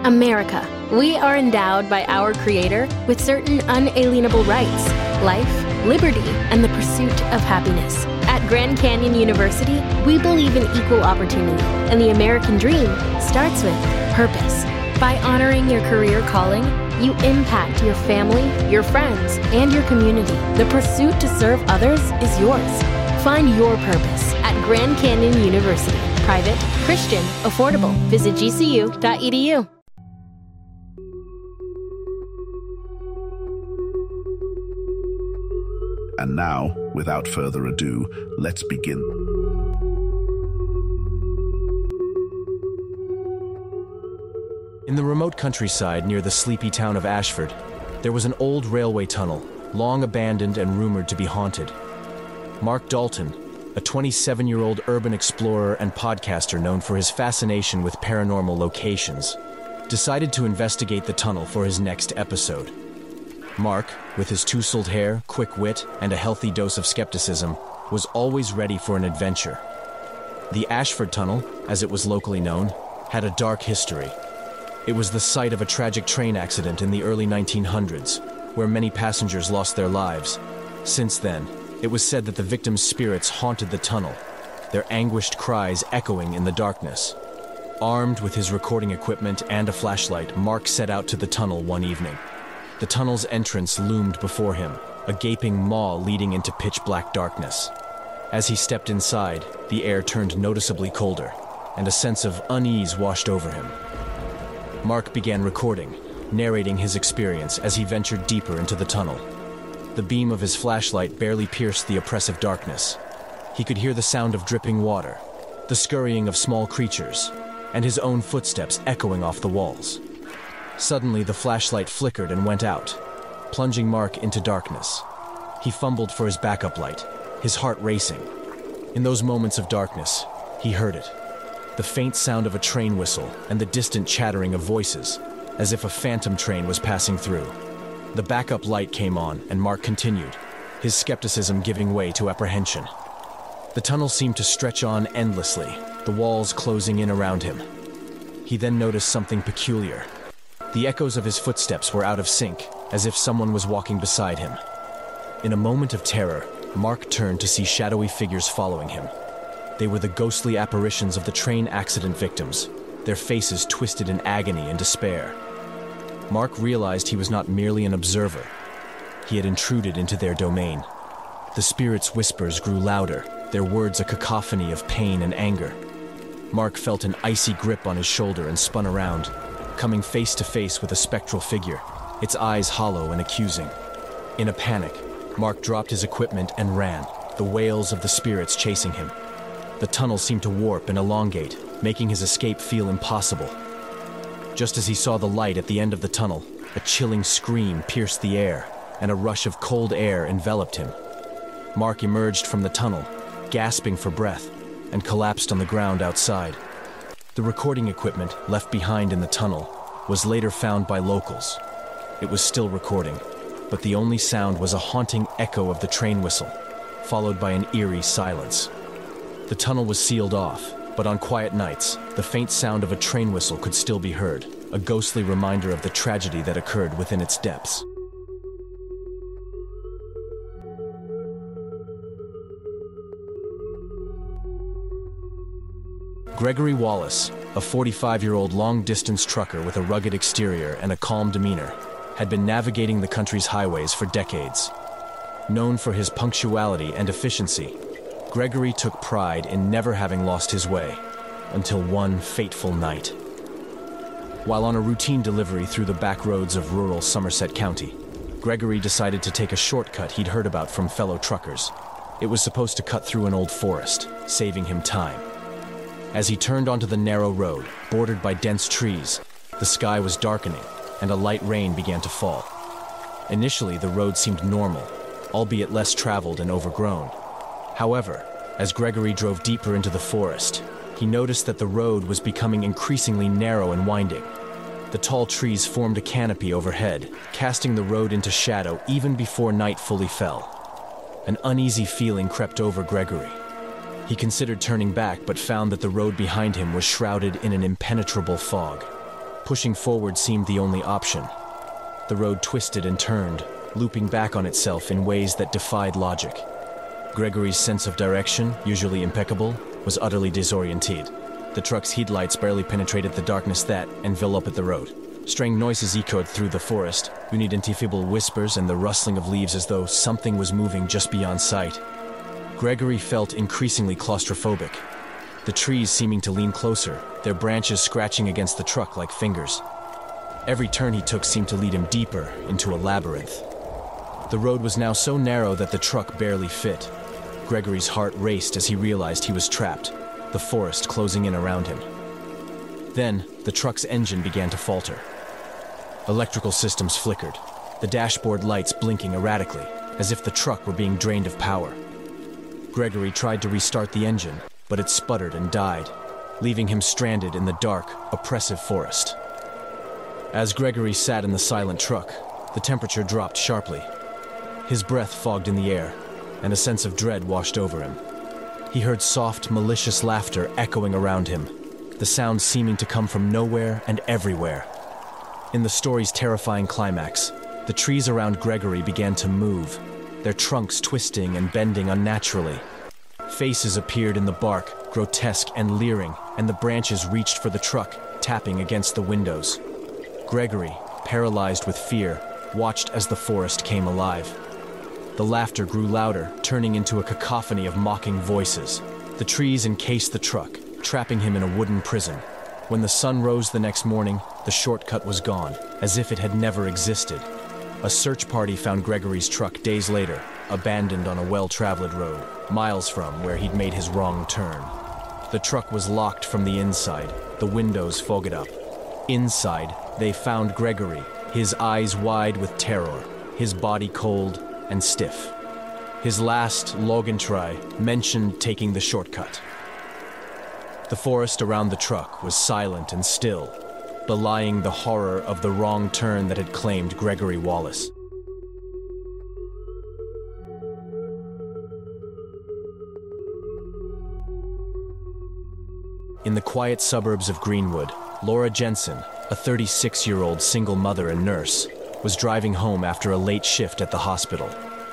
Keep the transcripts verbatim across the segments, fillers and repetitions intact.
America. We are endowed by our Creator with certain unalienable rights: life, liberty, and the pursuit of happiness. At Grand Canyon University, we believe in equal opportunity, and the American dream starts with purpose. By honoring your career calling, you impact your family, your friends, and your community. The pursuit to serve others is yours. Find your purpose at Grand Canyon University. Private, Christian, affordable. Visit G C U dot E D U. And now, without further ado, let's begin. In the remote countryside near the sleepy town of Ashford, there was an old railway tunnel, long abandoned and rumored to be haunted. Mark Dalton, a twenty-seven-year-old urban explorer and podcaster known for his fascination with paranormal locations, decided to investigate the tunnel for his next episode. Mark, with his tousled hair, quick wit, and a healthy dose of skepticism, was always ready for an adventure. The Ashford Tunnel, as it was locally known, had a dark history. It was the site of a tragic train accident in the early nineteen hundreds, where many passengers lost their lives. Since then, it was said that the victims' spirits haunted the tunnel, their anguished cries echoing in the darkness. Armed with his recording equipment and a flashlight, Mark set out to the tunnel one evening. The tunnel's entrance loomed before him, a gaping maw leading into pitch-black darkness. As he stepped inside, the air turned noticeably colder, and a sense of unease washed over him. Mark began recording, narrating his experience as he ventured deeper into the tunnel. The beam of his flashlight barely pierced the oppressive darkness. He could hear the sound of dripping water, the scurrying of small creatures, and his own footsteps echoing off the walls. Suddenly, the flashlight flickered and went out, plunging Mark into darkness. He fumbled for his backup light, his heart racing. In those moments of darkness, he heard it. The faint sound of a train whistle and the distant chattering of voices, as if a phantom train was passing through. The backup light came on, and Mark continued, his skepticism giving way to apprehension. The tunnel seemed to stretch on endlessly, the walls closing in around him. He then noticed something peculiar. The echoes of his footsteps were out of sync, as if someone was walking beside him. In a moment of terror, Mark turned to see shadowy figures following him. They were the ghostly apparitions of the train accident victims, their faces twisted in agony and despair. Mark realized he was not merely an observer. He had intruded into their domain. The spirits' whispers grew louder, their words a cacophony of pain and anger. Mark felt an icy grip on his shoulder and spun around, coming face to face with a spectral figure, its eyes hollow and accusing. In a panic, Mark dropped his equipment and ran, the wails of the spirits chasing him. The tunnel seemed to warp and elongate, making his escape feel impossible. Just as he saw the light at the end of the tunnel, a chilling scream pierced the air, and a rush of cold air enveloped him. Mark emerged from the tunnel, gasping for breath, and collapsed on the ground outside. The recording equipment left behind in the tunnel was later found by locals. It was still recording, but the only sound was a haunting echo of the train whistle, followed by an eerie silence. The tunnel was sealed off, but on quiet nights, the faint sound of a train whistle could still be heard, a ghostly reminder of the tragedy that occurred within its depths. Gregory Wallace, a forty-five-year-old long-distance trucker with a rugged exterior and a calm demeanor, had been navigating the country's highways for decades. Known for his punctuality and efficiency, Gregory took pride in never having lost his way, until one fateful night. While on a routine delivery through the back roads of rural Somerset County, Gregory decided to take a shortcut he'd heard about from fellow truckers. It was supposed to cut through an old forest, saving him time. As he turned onto the narrow road, bordered by dense trees, the sky was darkening, and a light rain began to fall. Initially, the road seemed normal, albeit less traveled and overgrown. However, as Gregory drove deeper into the forest, he noticed that the road was becoming increasingly narrow and winding. The tall trees formed a canopy overhead, casting the road into shadow even before night fully fell. An uneasy feeling crept over Gregory. He considered turning back, but found that the road behind him was shrouded in an impenetrable fog. Pushing forward seemed the only option. The road twisted and turned, looping back on itself in ways that defied logic. Gregory's sense of direction, usually impeccable, was utterly disoriented. The truck's headlights barely penetrated the darkness that enveloped the road. Strange noises echoed through the forest, unidentifiable whispers and the rustling of leaves as though something was moving just beyond sight. Gregory felt increasingly claustrophobic, the trees seeming to lean closer, their branches scratching against the truck like fingers. Every turn he took seemed to lead him deeper into a labyrinth. The road was now so narrow that the truck barely fit. Gregory's heart raced as he realized he was trapped, the forest closing in around him. Then, the truck's engine began to falter. Electrical systems flickered, the dashboard lights blinking erratically, as if the truck were being drained of power. Gregory tried to restart the engine, but it sputtered and died, leaving him stranded in the dark, oppressive forest. As Gregory sat in the silent truck, the temperature dropped sharply. His breath fogged in the air, and a sense of dread washed over him. He heard soft, malicious laughter echoing around him, the sound seeming to come from nowhere and everywhere. In the story's terrifying climax, the trees around Gregory began to move, their trunks twisting and bending unnaturally. Faces appeared in the bark, grotesque and leering, and the branches reached for the truck, tapping against the windows. Gregory, paralyzed with fear, watched as the forest came alive. The laughter grew louder, turning into a cacophony of mocking voices. The trees encased the truck, trapping him in a wooden prison. When the sun rose the next morning, the shortcut was gone, as if it had never existed. A search party found Gregory's truck days later, abandoned on a well-traveled road, miles from where he'd made his wrong turn. The truck was locked from the inside, the windows fogged up. Inside, they found Gregory, his eyes wide with terror, his body cold and stiff. His last logentry mentioned taking the shortcut. The forest around the truck was silent and still, belying the horror of the wrong turn that had claimed Gregory Wallace. In the quiet suburbs of Greenwood, Laura Jensen, a thirty-six-year-old single mother and nurse, was driving home after a late shift at the hospital.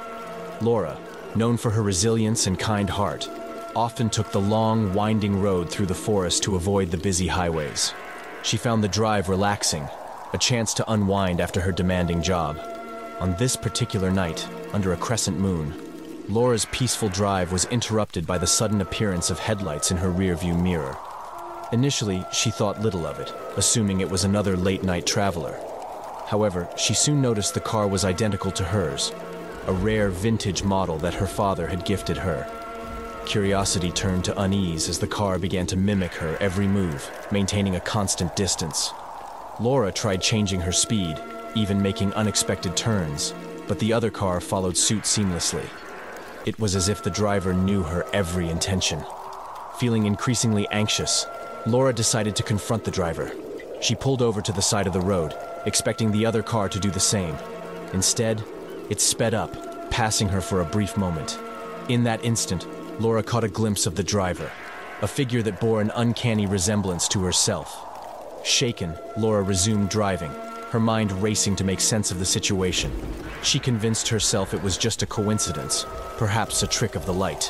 Laura, known for her resilience and kind heart, often took the long, winding road through the forest to avoid the busy highways. She found the drive relaxing, a chance to unwind after her demanding job. On this particular night, under a crescent moon, Laura's peaceful drive was interrupted by the sudden appearance of headlights in her rearview mirror. Initially, she thought little of it, assuming it was another late-night traveler. However, she soon noticed the car was identical to hers, a rare vintage model that her father had gifted her. Curiosity turned to unease as the car began to mimic her every move, maintaining a constant distance. Laura tried changing her speed, even making unexpected turns, but the other car followed suit seamlessly. It was as if the driver knew her every intention. Feeling increasingly anxious, Laura decided to confront the driver. She pulled over to the side of the road, expecting the other car to do the same. Instead, it sped up, passing her for a brief moment. In that instant, Laura caught a glimpse of the driver, a figure that bore an uncanny resemblance to herself. Shaken, Laura resumed driving, her mind racing to make sense of the situation. She convinced herself it was just a coincidence, perhaps a trick of the light.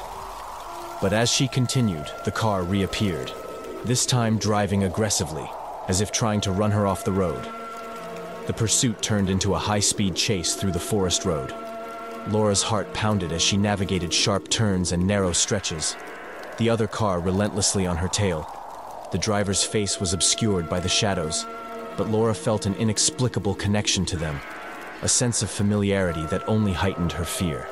But as she continued, the car reappeared, this time driving aggressively, as if trying to run her off the road. The pursuit turned into a high-speed chase through the forest road. Laura's heart pounded as she navigated sharp turns and narrow stretches, the other car relentlessly on her tail. The driver's face was obscured by the shadows, but Laura felt an inexplicable connection to them, a sense of familiarity that only heightened her fear.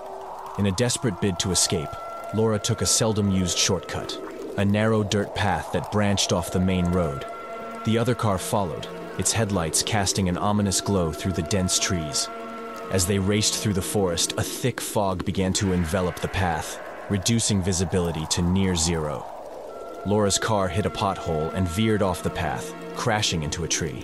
In a desperate bid to escape, Laura took a seldom-used shortcut, a narrow dirt path that branched off the main road. The other car followed, its headlights casting an ominous glow through the dense trees. As they raced through the forest, a thick fog began to envelop the path, reducing visibility to near zero. Laura's car hit a pothole and veered off the path, crashing into a tree.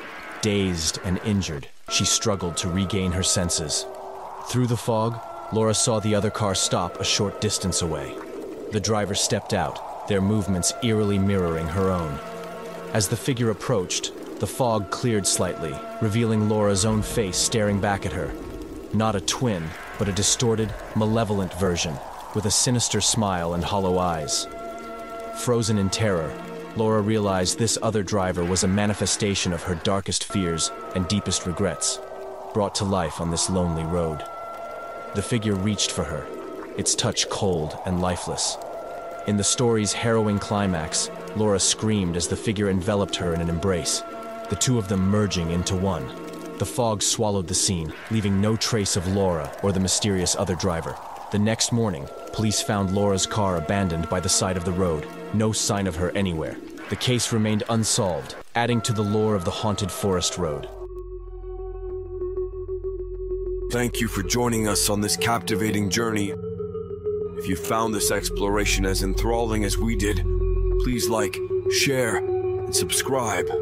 Dazed and injured, she struggled to regain her senses. Through the fog, Laura saw the other car stop a short distance away. The driver stepped out, their movements eerily mirroring her own. As the figure approached, The fog cleared slightly, revealing Laura's own face staring back at her. Not a twin, but a distorted, malevolent version, with a sinister smile and hollow eyes. Frozen in terror, Laura realized this other driver was a manifestation of her darkest fears and deepest regrets, brought to life on this lonely road. The figure reached for her, its touch cold and lifeless. In the story's harrowing climax, Laura screamed as the figure enveloped her in an embrace, the two of them merging into one. The fog swallowed the scene, leaving no trace of Laura or the mysterious other driver. The next morning, police found Laura's car abandoned by the side of the road, no sign of her anywhere. The case remained unsolved, adding to the lore of the haunted forest road. Thank you for joining us on this captivating journey. If you found this exploration as enthralling as we did, please like, share, and subscribe.